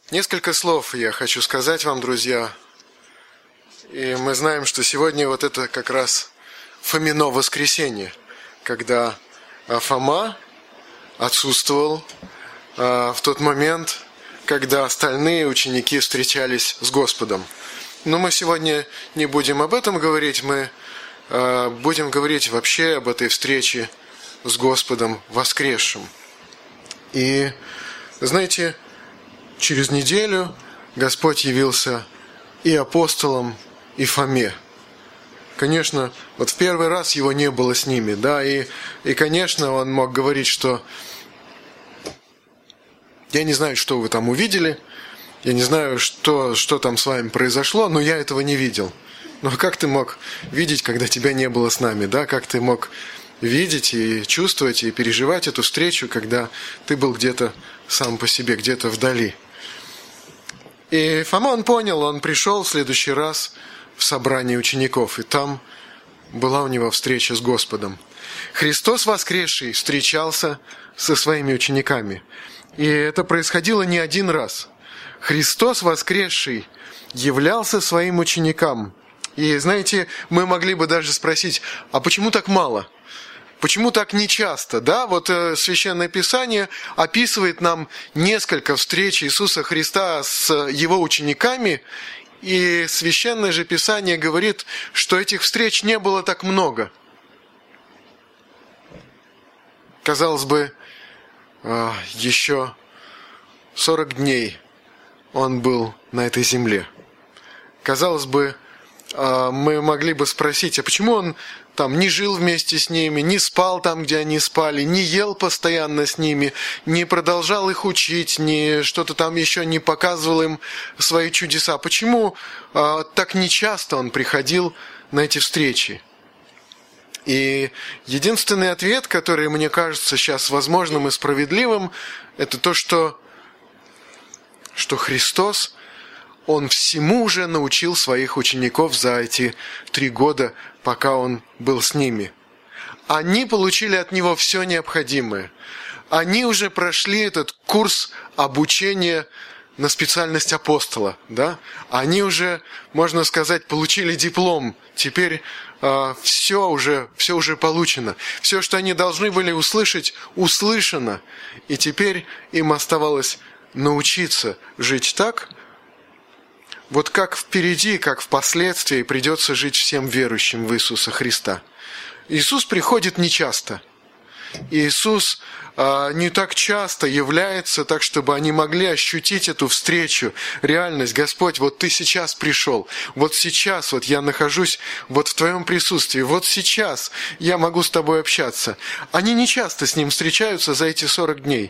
Несколько слов я хочу сказать вам, друзья. И мы знаем, что сегодня вот это как раз Фомино воскресенье, когда Фома отсутствовал в тот момент, когда остальные ученики встречались с Господом. Но мы сегодня не будем об этом говорить, мы будем говорить вообще об этой встрече с Господом воскресшим. И, знаете, через неделю Господь явился и апостолам, и Фоме. Конечно, вот в первый раз его не было с ними, да, и конечно, он мог говорить, что я не знаю, что вы там увидели, я не знаю, что там с вами произошло, но я этого не видел. Но как ты мог видеть, когда тебя не было с нами, да? Как ты мог видеть и чувствовать, и переживать эту встречу, когда ты был где-то сам по себе, где-то вдали? И Фома, он понял, он пришел в следующий раз в собрание учеников, и там была у него встреча с Господом. Христос воскресший встречался со своими учениками. И это происходило не один раз. Христос воскресший являлся своим ученикам. И, знаете, мы могли бы даже спросить, а почему так мало? Почему так нечасто? Да, вот Священное Писание описывает нам несколько встреч Иисуса Христа с Его учениками, и Священное же Писание говорит, что этих встреч не было так много. Казалось бы, еще 40 дней Он был на этой земле. Казалось бы, мы могли бы спросить, а почему Он там не жил вместе с ними, не спал там, где они спали, не ел постоянно с ними, не продолжал их учить, не что-то там еще не показывал им свои чудеса? Почему так нечасто Он приходил на эти встречи? И единственный ответ, который мне кажется сейчас возможным и справедливым, это то, что Христос, Он всему уже научил своих учеников за эти 3 года, пока Он был с ними. Они получили от Него все необходимое. Они уже прошли этот курс обучения на специальность апостола. Да? Они уже, можно сказать, получили диплом. Теперь все уже получено. Все, что они должны были услышать, услышано. И теперь им оставалось научиться жить так, вот как впереди, как впоследствии придется жить всем верующим в Иисуса Христа. Иисус приходит нечасто. Иисус не так часто является так, чтобы они могли ощутить эту встречу, реальность. Господь, вот Ты сейчас пришел, вот сейчас вот я нахожусь вот в Твоем присутствии, вот сейчас я могу с Тобой общаться. Они не часто с Ним встречаются за эти 40 дней.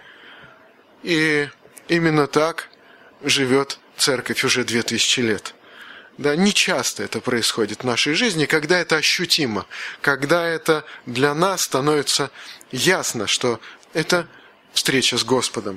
И именно так живет Церковь уже 2000 лет. Да, не часто это происходит в нашей жизни, когда это ощутимо, когда это для нас становится ясно, что это встреча с Господом.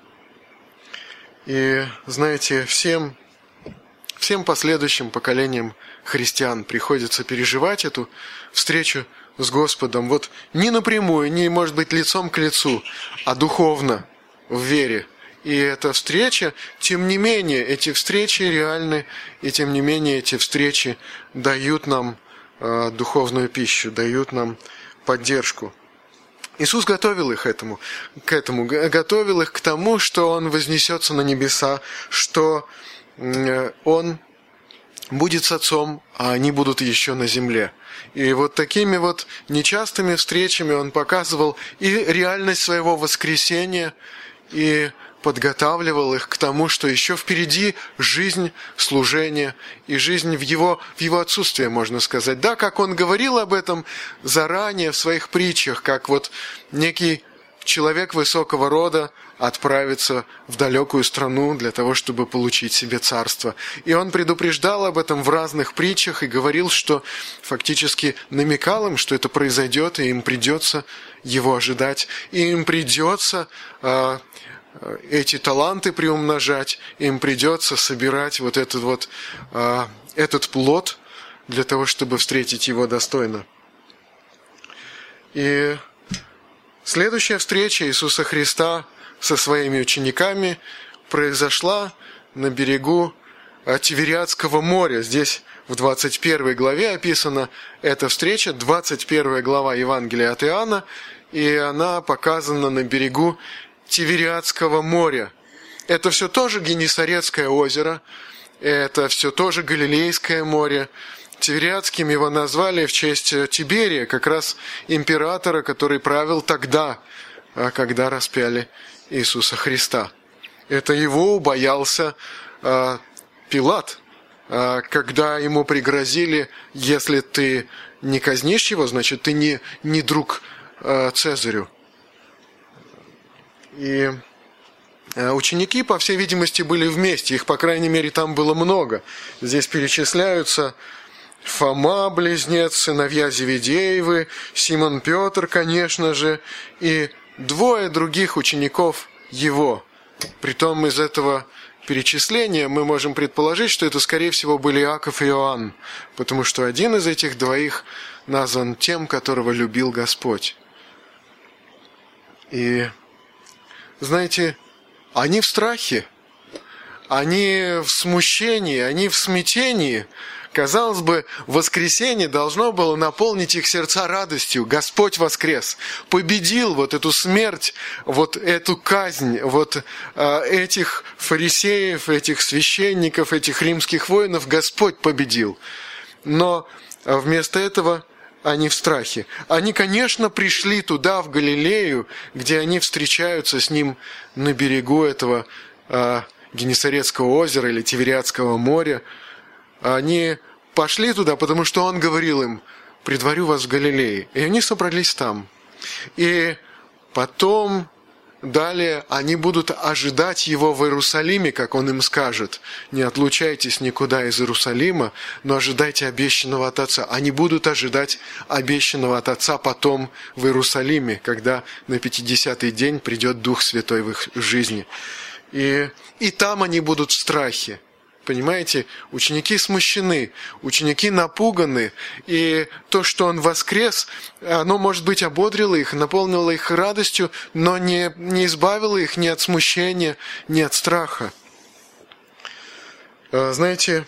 И, знаете, всем последующим поколениям христиан приходится переживать эту встречу с Господом, вот не напрямую, не, может быть, лицом к лицу, а духовно, в вере. И эта встреча, тем не менее, эти встречи реальны, и тем не менее эти встречи дают нам духовную пищу, дают нам поддержку. Иисус готовил их к этому, готовил их к тому, что Он вознесется на небеса, что Он будет с Отцом, а они будут еще на земле. И вот такими вот нечастыми встречами Он показывал и реальность своего воскресения, и подготавливал их к тому, что еще впереди жизнь, служение и жизнь в его отсутствие, можно сказать. Да, как он говорил об этом заранее в своих притчах, как вот некий человек высокого рода отправится в далекую страну для того, чтобы получить себе царство. И он предупреждал об этом в разных притчах и говорил, что фактически намекал им, что это произойдет, и им придется его ожидать, и им придется эти таланты приумножать, им придется собирать вот этот плод для того, чтобы встретить его достойно. И следующая встреча Иисуса Христа со своими учениками произошла на берегу Тивериадского моря. Здесь в 21 главе описана эта встреча, 21 глава Евангелия от Иоанна, и она показана на берегу Тивериадского моря. Это все тоже Генесарецкое озеро, это все тоже Галилейское море. Тивериадским его назвали в честь Тиберия, как раз императора, который правил тогда, когда распяли Иисуса Христа. Это его боялся Пилат, когда ему пригрозили: если ты не казнишь его, значит, ты не друг Цезарю. И ученики, по всей видимости, были вместе, их, по крайней мере, там было много. Здесь перечисляются Фома, близнец, сыновья Зеведеевы, Симон Петр, конечно же, и 2 других учеников его. Притом из этого перечисления мы можем предположить, что это, скорее всего, были Иаков и Иоанн, потому что один из этих 2 назван тем, которого любил Господь. И, знаете, они в страхе, они в смущении, они в смятении. Казалось бы, воскресенье должно было наполнить их сердца радостью. Господь воскрес, победил вот эту смерть, вот эту казнь, вот этих фарисеев, этих священников, этих римских воинов Господь победил. Но вместо этого они в страхе. Они, конечно, пришли туда, в Галилею, где они встречаются с ним на берегу этого Генесарецкого озера или Тивериадского моря. Они пошли туда, потому что он говорил им: предварю вас в Галилее. И они собрались там. И потом, далее, они будут ожидать его в Иерусалиме, как он им скажет: не отлучайтесь никуда из Иерусалима, но ожидайте обещанного от Отца. Они будут ожидать обещанного от Отца потом в Иерусалиме, когда на 50-й день придет Дух Святой в их жизни. И там они будут в страхе. Понимаете, ученики смущены, ученики напуганы, и то, что он воскрес, оно, может быть, ободрило их, наполнило их радостью, но не избавило их ни от смущения, ни от страха. Знаете,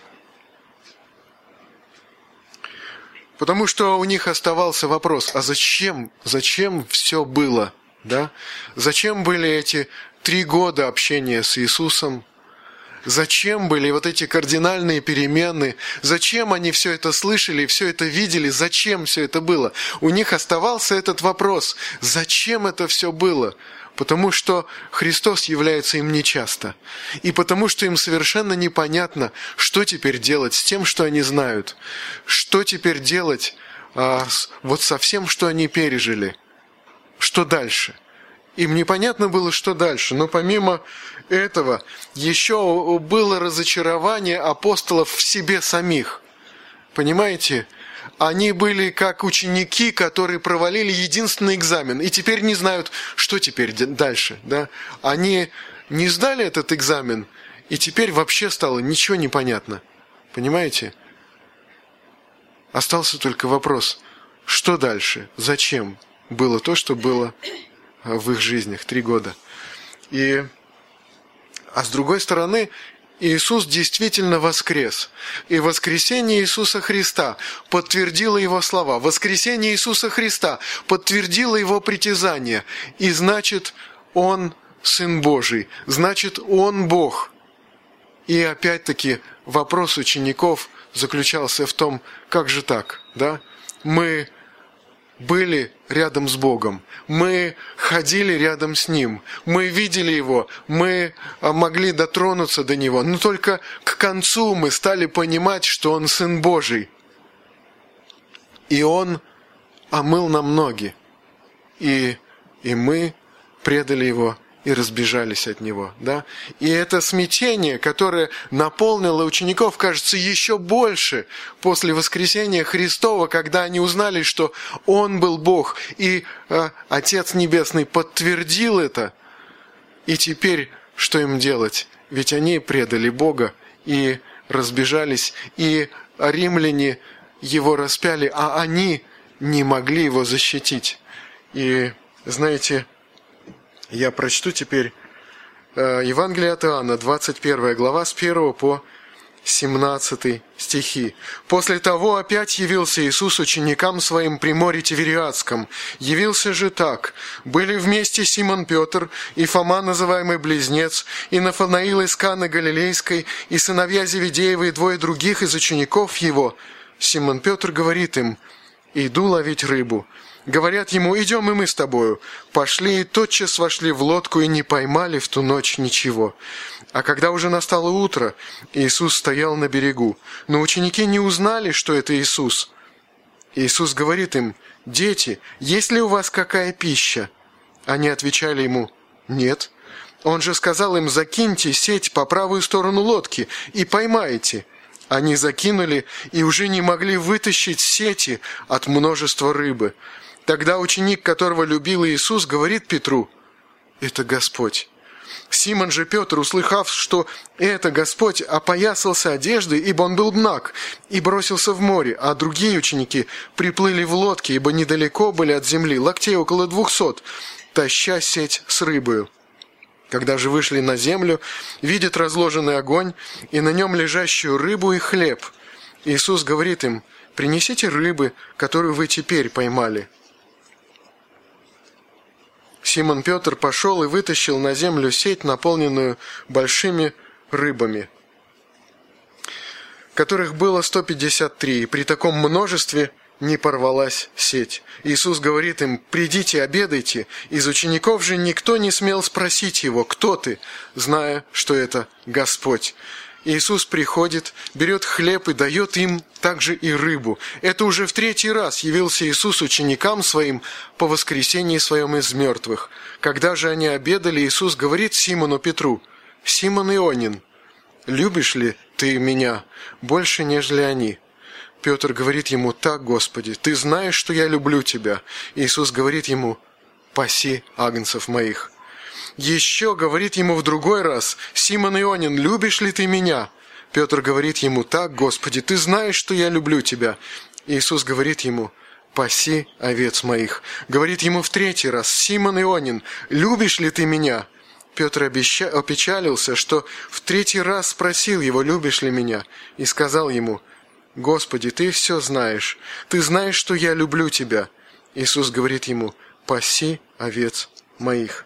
потому что у них оставался вопрос: а зачем все было? Да? Зачем были эти 3 года общения с Иисусом? Зачем были вот эти кардинальные перемены? Зачем они все это слышали, все это видели? Зачем все это было? У них оставался этот вопрос: зачем это все было? Потому что Христос является им нечасто. И потому что им совершенно непонятно, что теперь делать с тем, что они знают. Что теперь делать вот со всем, что они пережили. Что дальше? Им непонятно было, что дальше. Но помимо этого, еще было разочарование апостолов в себе самих. Понимаете? Они были как ученики, которые провалили единственный экзамен, и теперь не знают, что теперь дальше. Да? Они не сдали этот экзамен, и теперь вообще стало ничего не понятно. Понимаете? Остался только вопрос: что дальше? Зачем было то, что было в их жизнях 3 года? А с другой стороны, Иисус действительно воскрес. И воскресение Иисуса Христа подтвердило Его слова. Воскресение Иисуса Христа подтвердило Его притязание. И значит, Он Сын Божий. Значит, Он Бог. И опять-таки вопрос учеников заключался в том: как же так? Да? Мы были рядом с Богом, мы ходили рядом с Ним, мы видели Его, мы могли дотронуться до Него, но только к концу мы стали понимать, что Он Сын Божий. И Он омыл нам ноги, и мы предали Его и разбежались от Него. Да? И это смятение, которое наполнило учеников, кажется, еще больше после воскресения Христова, когда они узнали, что Он был Бог, и Отец Небесный подтвердил это. И теперь что им делать? Ведь они предали Бога и разбежались, и римляне Его распяли, а они не могли Его защитить. И знаете, я прочту теперь Евангелие от Иоанна, 21 глава, с 1 по 17 стихи. «После того опять явился Иисус ученикам своим при море Тивериадском. Явился же так. Были вместе Симон Петр и Фома, называемый Близнец, и Нафанаил из Каны Галилейской, и сыновья Зеведеевы, и двое других из учеников его. Симон Петр говорит им: иду ловить рыбу. Говорят ему: идем и мы с тобою. Пошли и тотчас вошли в лодку и не поймали в ту ночь ничего. А когда уже настало утро, Иисус стоял на берегу. Но ученики не узнали, что это Иисус. Иисус говорит им: дети, есть ли у вас какая пища? Они отвечали ему: нет. Он же сказал им: закиньте сеть по правую сторону лодки и поймаете. Они закинули и уже не могли вытащить сети от множества рыбы. Тогда ученик, которого любил Иисус, говорит Петру: это Господь. Симон же Петр, услыхав, что это Господь, опоясался одеждой, ибо он был наг, и бросился в море, а другие ученики приплыли в лодке, ибо недалеко были от земли, локтей около 200, таща сеть с рыбою. Когда же вышли на землю, видят разложенный огонь и на нем лежащую рыбу и хлеб. Иисус говорит им: принесите рыбы, которую вы теперь поймали. Симон Петр пошел и вытащил на землю сеть, наполненную большими рыбами, которых было 153, и при таком множестве не порвалась сеть. Иисус говорит им: придите, обедайте. Из учеников же никто не смел спросить его: кто ты, зная, что это Господь. Иисус приходит, берет хлеб и дает им также и рыбу. Это уже в 3-й раз явился Иисус ученикам своим по воскресении своем из мертвых. Когда же они обедали, Иисус говорит Симону Петру: «Симон Ионин, любишь ли ты меня больше, нежели они?» Петр говорит ему: «Так, Господи, ты знаешь, что я люблю тебя». Иисус говорит ему: «Паси агнцев моих». Еще говорит ему в другой раз: «Симон Ионин, любишь ли ты меня?» Петр говорит ему: «Так, Господи, ты знаешь, что я люблю тебя». Иисус говорит ему: «Паси овец моих». Говорит ему в 3-й раз: «Симон Ионин, любишь ли ты меня?» Петр опечалился, что в 3-й раз спросил его: «Любишь ли меня?» И сказал ему: «Господи, ты все знаешь. Ты знаешь, что я люблю тебя». Иисус говорит ему: «Паси овец моих».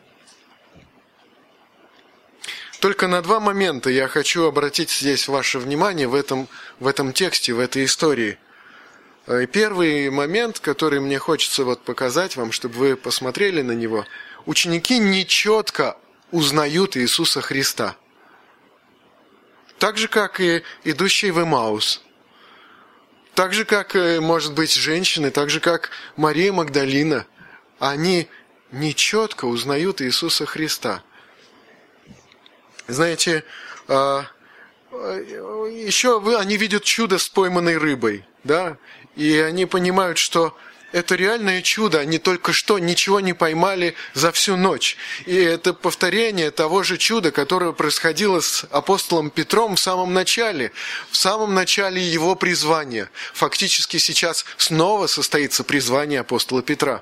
Только на 2 момента я хочу обратить здесь ваше внимание в этом тексте, в этой истории. И первый момент, который мне хочется показать вам, чтобы вы посмотрели на него. Ученики нечетко узнают Иисуса Христа. Так же, как и идущие в Эмаус. Так же, как, может быть, женщины, так же, как Мария Магдалина. Они нечетко узнают Иисуса Христа. Знаете, еще они видят чудо с пойманной рыбой, да? И они понимают, что это реальное чудо, они только что ничего не поймали за всю ночь. И это повторение того же чуда, которое происходило с апостолом Петром в самом начале его призвания. Фактически сейчас снова состоится призвание апостола Петра.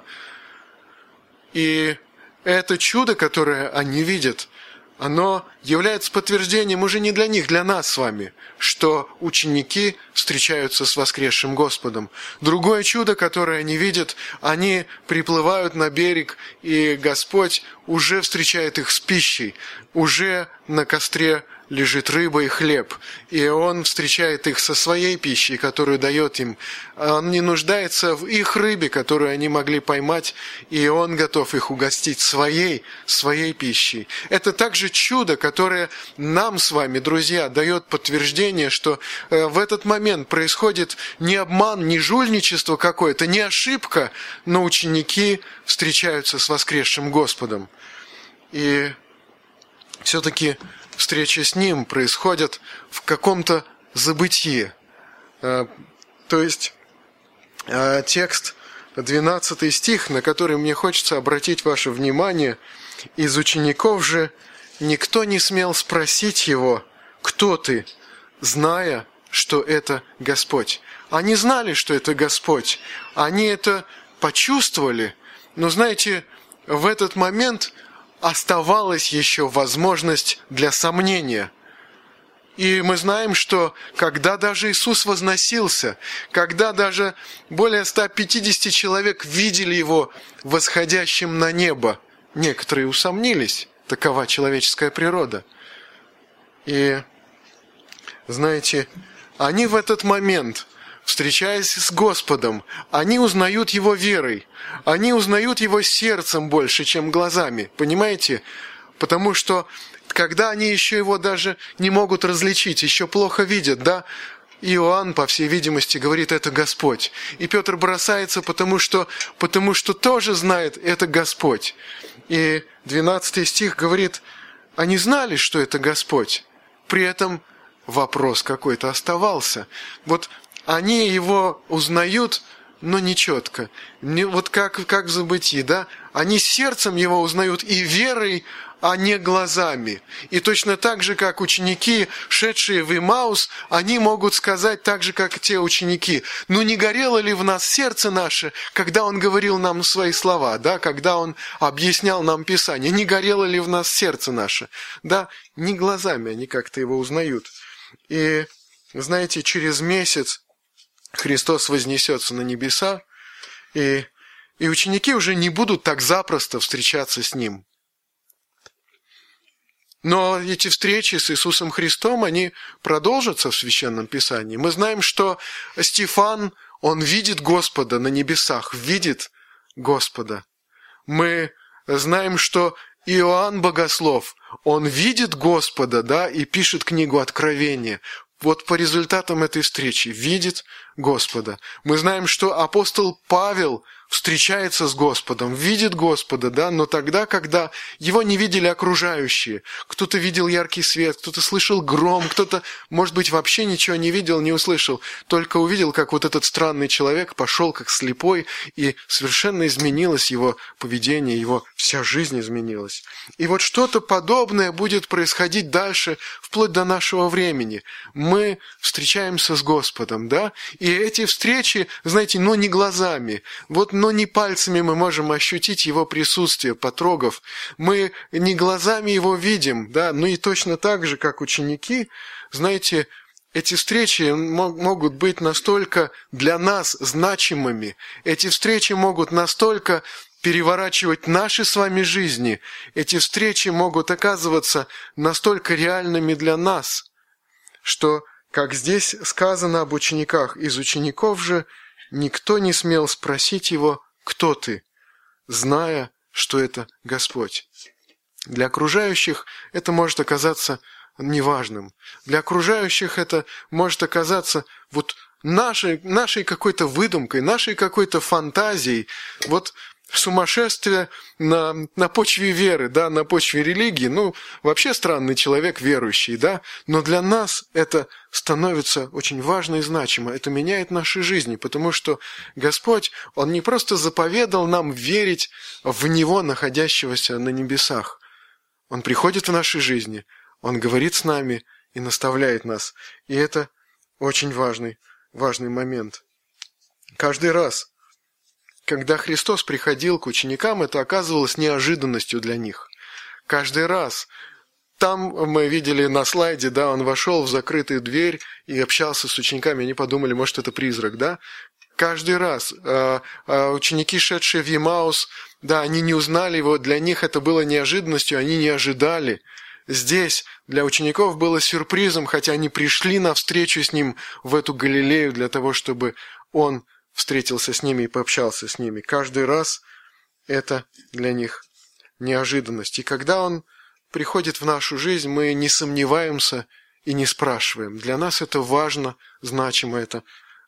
И это чудо, которое они видят, оно является подтверждением уже не для них, для нас с вами, что ученики встречаются с воскресшим Господом. Другое чудо, которое они видят, они приплывают на берег, и Господь уже встречает их с пищей, уже на костре лежит рыба и хлеб, и Он встречает их со своей пищей, которую дает им. Он не нуждается в их рыбе, которую они могли поймать, и Он готов их угостить своей пищей. Это также чудо, которое нам с вами, друзья, дает подтверждение, что в этот момент происходит не обман, не жульничество какое-то, не ошибка, но ученики встречаются с воскресшим Господом. И все-таки встреча с Ним происходит в каком-то забытии. То есть текст 12 стих, на который мне хочется обратить ваше внимание. «Из учеников же никто не смел спросить Его: кто ты?, зная, что это Господь». Они знали, что это Господь. Они это почувствовали. Но знаете, в этот момент оставалась еще возможность для сомнения. И мы знаем, что когда даже Иисус возносился, когда даже более 150 человек видели Его восходящим на небо, некоторые усомнились, такова человеческая природа. И, знаете, они в этот момент, встречаясь с Господом, они узнают Его верой, они узнают Его сердцем больше, чем глазами, понимаете? Потому что когда они еще Его даже не могут различить, еще плохо видят, да? Иоанн, по всей видимости, говорит, это Господь. И Петр бросается, потому что тоже знает, это Господь. И 12 стих говорит, они знали, что это Господь. При этом вопрос какой-то оставался. Вот они Его узнают, но не четко. Вот как в Забытии, да? Они сердцем Его узнают и верой, а не глазами. И точно так же, как ученики, шедшие в Имаус, они могут сказать так же, как и те ученики. Ну не горело ли в нас сердце наше, когда Он говорил нам свои слова, да? Когда Он объяснял нам Писание? Не горело ли в нас сердце наше? Да, не глазами они как-то Его узнают. И, знаете, через месяц Христос вознесется на небеса, и ученики уже не будут так запросто встречаться с Ним. Но эти встречи с Иисусом Христом, они продолжатся в Священном Писании. Мы знаем, что Стефан, он видит Господа на небесах, видит Господа. Мы знаем, что Иоанн Богослов, он видит Господа, да, и пишет книгу Откровения. Вот по результатам этой встречи видит Господа. Мы знаем, что апостол Павел встречается с Господом, видит Господа, да, но тогда, когда его не видели окружающие. Кто-то видел яркий свет, кто-то слышал гром, кто-то, может быть, вообще ничего не видел, не услышал, только увидел, как вот этот странный человек пошел как слепой, и совершенно изменилось его поведение, его вся жизнь изменилась. И вот что-то подобное будет происходить дальше, вплоть до нашего времени. Мы встречаемся с Господом, да, и эти встречи, знаете, но не глазами, но не пальцами мы можем ощутить Его присутствие, потрогав. Мы не глазами Его видим, да, но и точно так же, как ученики, знаете, эти встречи могут быть настолько для нас значимыми, эти встречи могут настолько переворачивать наши с вами жизни, эти встречи могут оказываться настолько реальными для нас, что, как здесь сказано об учениках, из учеников же никто не смел спросить Его, кто ты, зная, что это Господь. Для окружающих это может оказаться неважным. Для окружающих это может оказаться вот нашей какой-то выдумкой, нашей какой-то фантазией. Вот сумасшествие на почве веры, да, на почве религии, вообще странный человек верующий, да, но для нас это становится очень важно и значимо, это меняет наши жизни, потому что Господь, Он не просто заповедал нам верить в Него, находящегося на небесах, Он приходит в наши жизни, Он говорит с нами и наставляет нас, и это очень важный момент. Каждый раз, когда Христос приходил к ученикам, это оказывалось неожиданностью для них. Каждый раз. Там мы видели на слайде, да, Он вошел в закрытую дверь и общался с учениками. Они подумали, может, это призрак, да? Каждый раз. Ученики, шедшие в Емаус, да, они не узнали Его, для них это было неожиданностью, они не ожидали. Здесь для учеников было сюрпризом, хотя они пришли на встречу с Ним в эту Галилею для того, чтобы Он встретился с ними и пообщался с ними. Каждый раз это для них неожиданность. И когда Он приходит в нашу жизнь, мы не сомневаемся и не спрашиваем. Для нас это важно, значимо это.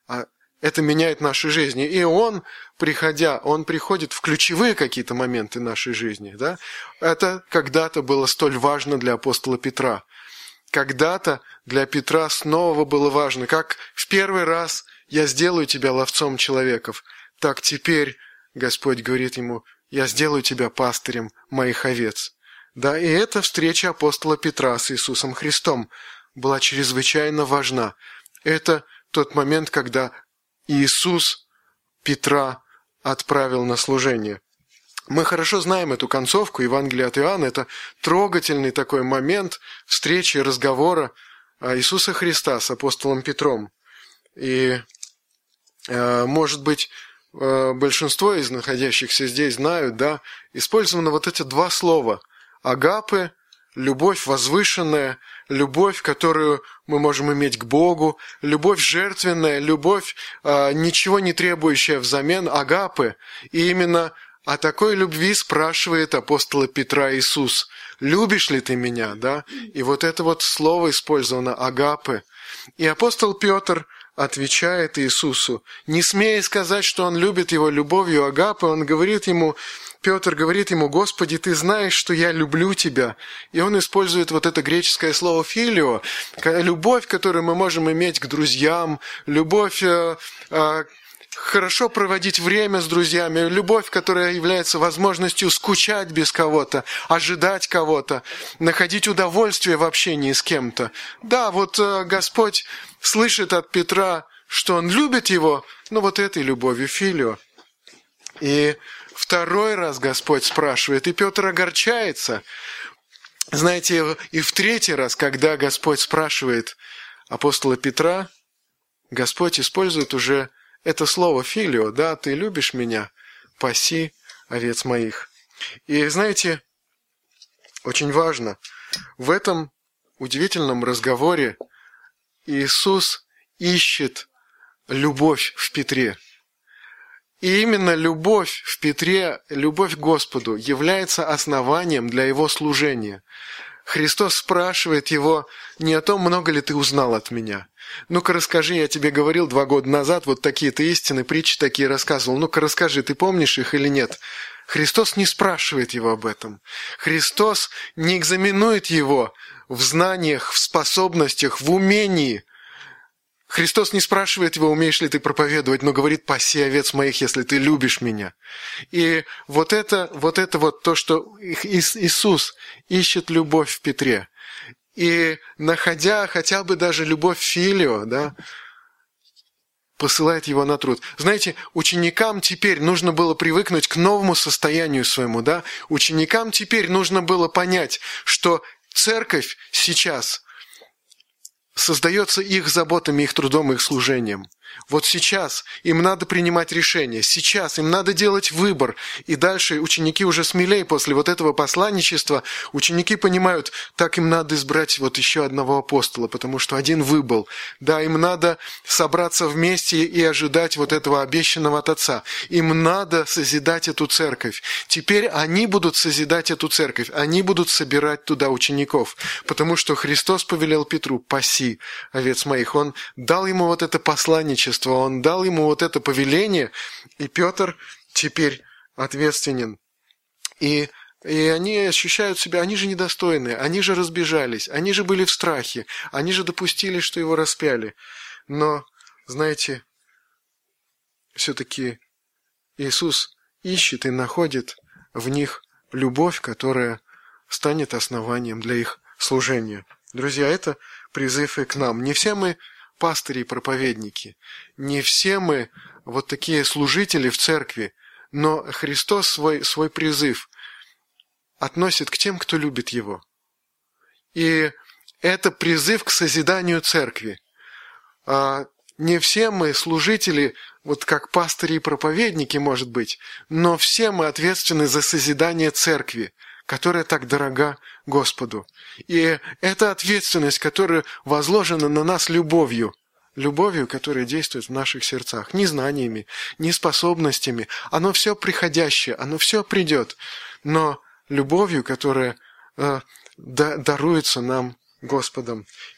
Это меняет наши жизни. И Он, приходя, Он приходит в ключевые какие-то моменты нашей жизни. Да? Это когда-то было столь важно для апостола Петра. Когда-то для Петра снова было важно, как в первый раз «Я сделаю тебя ловцом человеков», так теперь Господь говорит ему «Я сделаю тебя пастырем моих овец». Да, и эта встреча апостола Петра с Иисусом Христом была чрезвычайно важна. Это тот момент, когда Иисус Петра отправил на служение. Мы хорошо знаем эту концовку Евангелия от Иоанна. Это трогательный такой момент встречи, разговора Иисуса Христа с апостолом Петром. И, может быть, большинство из находящихся здесь знают, да, использованы вот эти два слова «агапе», любовь возвышенная, любовь, которую мы можем иметь к Богу, любовь жертвенная, любовь, ничего не требующая взамен, агапе. И именно о такой любви спрашивает апостола Петра Иисус. «Любишь ли ты меня?» Да? И вот это вот слово использовано «агапе». И апостол Петр отвечает Иисусу, не смея сказать, что он любит его любовью агапе, Петр говорит ему: «Господи, ты знаешь, что я люблю тебя». И он использует вот это греческое слово «филио», любовь, которую мы можем иметь к друзьям, любовь хорошо проводить время с друзьями, любовь, которая является возможностью скучать без кого-то, ожидать кого-то, находить удовольствие в общении с кем-то. Да, вот Господь слышит от Петра, что он любит его, но вот этой любовью филио. И второй раз Господь спрашивает, и Петр огорчается. Знаете, и в третий раз, когда Господь спрашивает апостола Петра, Господь использует уже это слово «филио», да, «ты любишь меня, паси овец моих». И знаете, очень важно, в этом удивительном разговоре Иисус ищет любовь в Петре. И именно любовь в Петре, любовь к Господу является основанием для его служения. Христос спрашивает его не о том, много ли ты узнал от меня. Ну-ка расскажи, я тебе говорил 2 года назад вот такие-то истины, притчи такие рассказывал. Ну-ка расскажи, ты помнишь их или нет? Христос не спрашивает его об этом. Христос не экзаменует его в знаниях, в способностях, в умении. Христос не спрашивает его, умеешь ли ты проповедовать, но говорит: «Паси овец моих, если ты любишь меня». И вот это то, что Иисус ищет любовь в Петре. И находя хотя бы даже любовь филио, да, посылает его на труд. Знаете, ученикам теперь нужно было привыкнуть к новому состоянию своему, да. Ученикам теперь нужно было понять, что церковь сейчас создается их заботами, их трудом, их служением. Вот сейчас им надо принимать решения, сейчас им надо делать выбор. И дальше ученики уже смелее после вот этого посланничества, ученики понимают, так им надо избрать вот еще одного апостола, потому что один выбыл. Да, им надо собраться вместе и ожидать вот этого обещанного от Отца. Им надо созидать эту церковь. Теперь они будут созидать эту церковь, они будут собирать туда учеников, потому что Христос повелел Петру: «Паси овец моих». Он дал ему вот это посланничество, он дал ему вот это повеление, и Петр теперь ответственен. И они ощущают себя, они же недостойные, они же разбежались, они же были в страхе, они же допустили, что его распяли. Но, знаете, все-таки Иисус ищет и находит в них любовь, которая станет основанием для их служения. Друзья, это призыв и к нам. Не все мы пастыри и проповедники, не все мы вот такие служители в церкви, но Христос свой призыв относит к тем, кто любит Его. И это призыв к созиданию церкви. Не все мы служители, вот как пастыри и проповедники, может быть, но все мы ответственны за созидание церкви, которая так дорога Господу. И это ответственность, которая возложена на нас любовью, которая действует в наших сердцах, не знаниями, не способностями. Оно все приходящее, оно все придет, но любовью, которая даруется нам Господом.